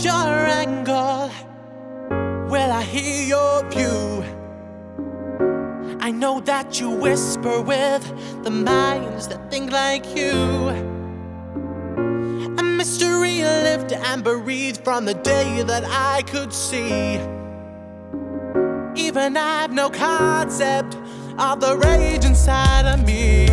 is your angle? Will I hear your view? I know that you whisper with the minds that think like you. A mystery lived and breathed from the day that I could see. Even I've no concept of the rage inside of me.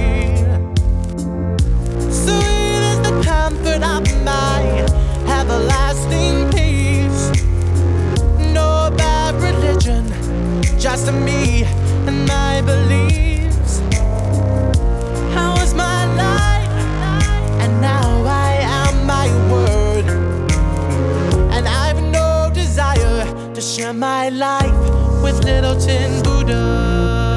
Sweet is the comfort of my everlasting peace. No bad religion, just me and my beliefs. How was my life? And now I am my word. And I've no desire to share my life with little tin Buddha.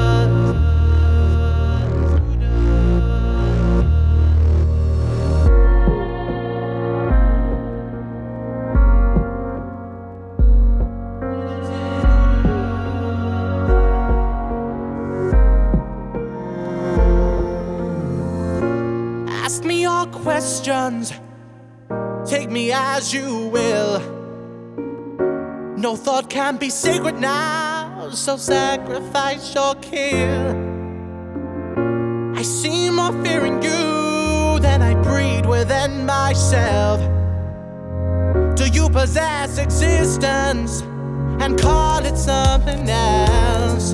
Ask me your questions, take me as you will. No thought can be sacred now, so sacrifice your kill. I see more fear in you than I breed within myself. Do you possess existence and call it something else?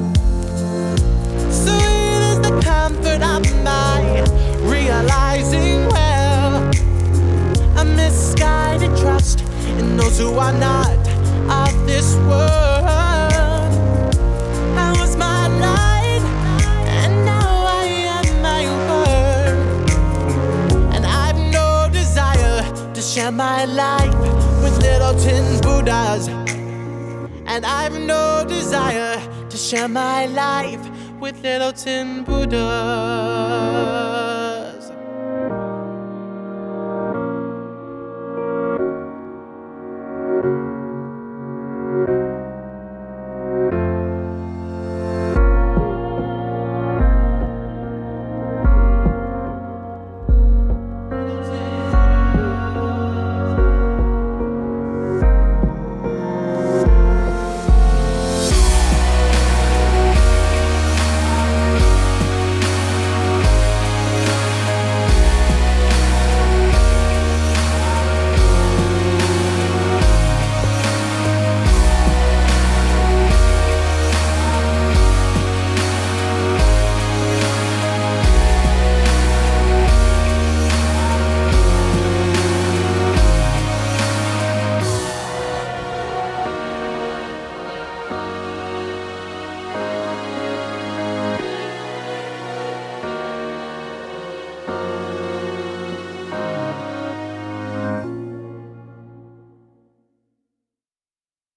Sweet is the comfort of my realizing well, a misguided trust in those who are not of this world. I was my light, and now I am my word. And I've no desire to share my life with little tin Buddhas. And I've no desire to share my life with little tin Buddhas.